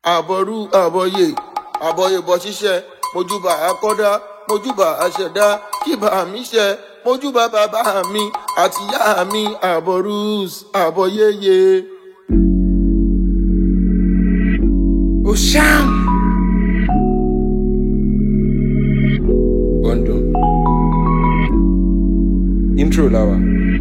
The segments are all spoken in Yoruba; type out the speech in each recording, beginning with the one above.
àbọ̀rú àbọ̀yè àbọ̀yè bọ̀ ṣiṣẹ́ mojúbà akọ́dá mojúbà aṣẹ̀dá kíbà mi ṣẹ mojúbà bàbá mi àti ìyá mi àbọ̀rú àbọ̀yèyè. Osham. Bondo. Intro lawa.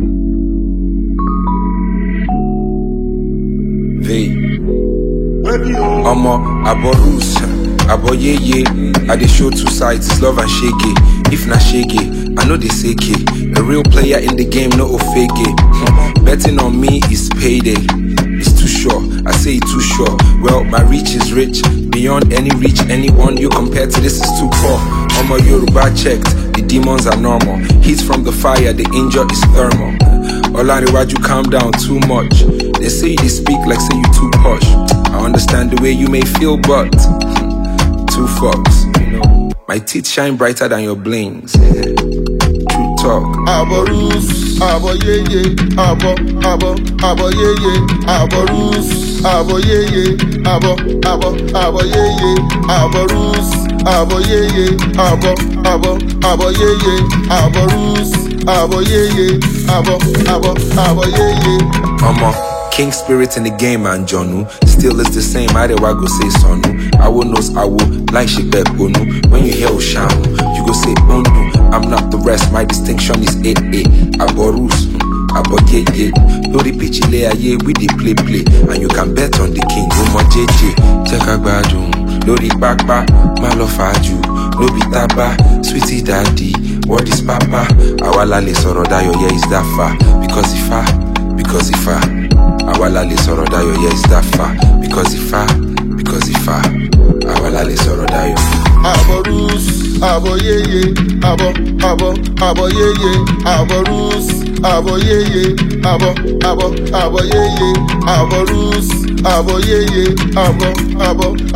Omo, Aborus, Aboyeye, I dey show two sides, it's love and shake. If na shake, I know they say K. A real player in the game, no fake. Betting on me is payday. It's too sure, I say it too sure. Well, my reach is rich, beyond any reach, anyone you compare to this is too poor. Omo Yoruba checked, the demons are normal. Heat from the fire, the angel is thermal. Olariwaju, calm down too much. They say they speak like say you too posh. I understand the way you may feel, but two fucks, you know. My teeth shine brighter than your blings. True talk. Aborus, aboyeye, aboyeye, aborus, aboyeye, aboyeye, aborus, aboyeye, aboyeye, aborus, aboyeye, aboyeye. King spirit in the game, and Jonu still is the same. I go say sonu. I will knows I will like Shibet Bonu. When you hear Oshamu, you go say Onu. I'm not the rest, my distinction is 8A. Aborus, Aboyeye. Lori Pichile aye, we dey play. And you can bet on the king. Umo JJ, Chekagbadun. Lori Bakba, Malofaju. Lobi Taba, Sweetie Daddy. What is Papa? Awala le sorodayo, yeah, is that far? Because if I Awala le sorodayo, yeah, is that far? Because if I Awala le sorodayo. Aborus, aboyeye, aboyeye, aborus, aboyeye, aboyeye, aborus, aboyeye,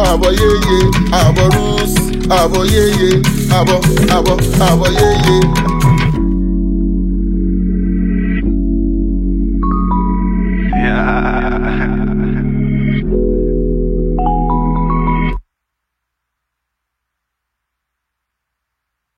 aboyeye, aborus, aboyeye, aboyeye.